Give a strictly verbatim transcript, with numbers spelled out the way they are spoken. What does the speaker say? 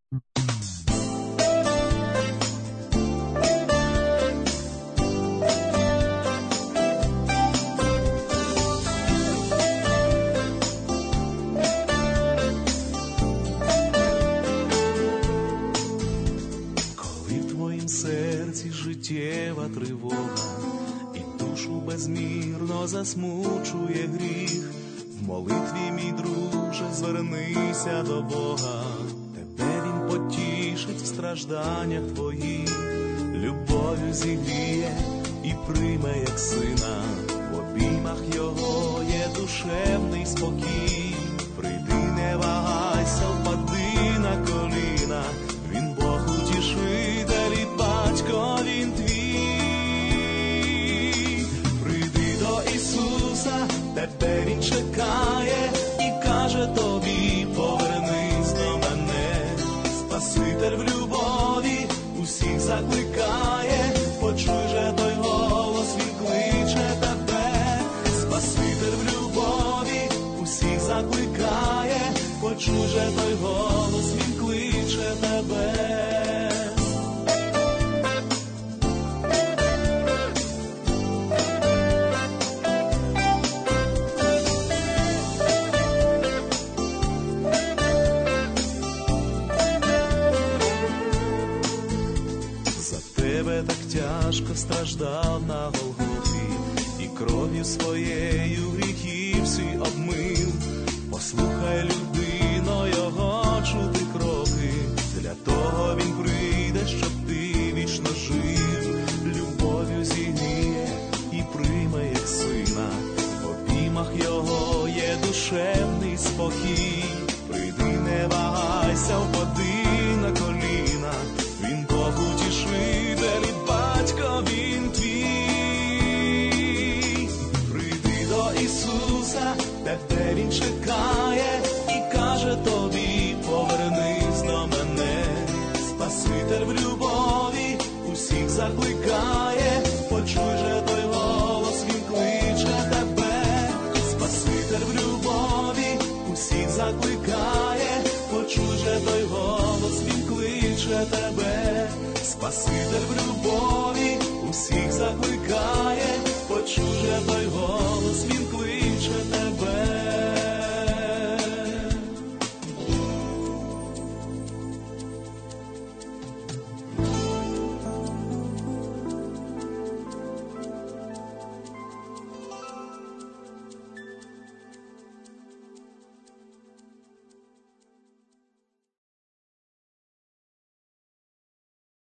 Життєва тривога і душу безмірно засмучує гріх. В молитві, мій друже, звернися до Бога. Тебе Він потішить в стражданнях твоїх, любов'ю зігріє і прийме як сина. В обіймах Його є душевний спокій. Прийди, не вагайся, впади на коліна. Він Бог утішитель і батько Він твій. Прийди до Ісуса, тебе Він чекає і каже тобі: повернись до мене. Спаситель в любові усіх закликає, почуй же той голос, Він кличе тебе. Спаситель в любові усіх закликає, почуй же той голос, Він кличе тебе. Так тяжко страждав на Голгофі, і кров'ю своєю гріхів всі обмив. Послухай, людино, Його чути кроки, для того Він прийде, щоб ти вічно жив. Любов'ю зігріє і прийме як сина, в обіймах Його є душевний спокій. Прийди, не вагайся, впади на коліна. Він Бог утішитель і батько Він твій. Прийди до Ісуса, тебе Він чекає і каже тобі: повернись до мене. Спаситель в любові усіх закликає, почуй же той голос, Він кличе тебе. Спаситель в любові усіх закликає, почуй же той голос, Він кличе тебе. Спаситель в любові усіх закликає, почуй же той голос, Він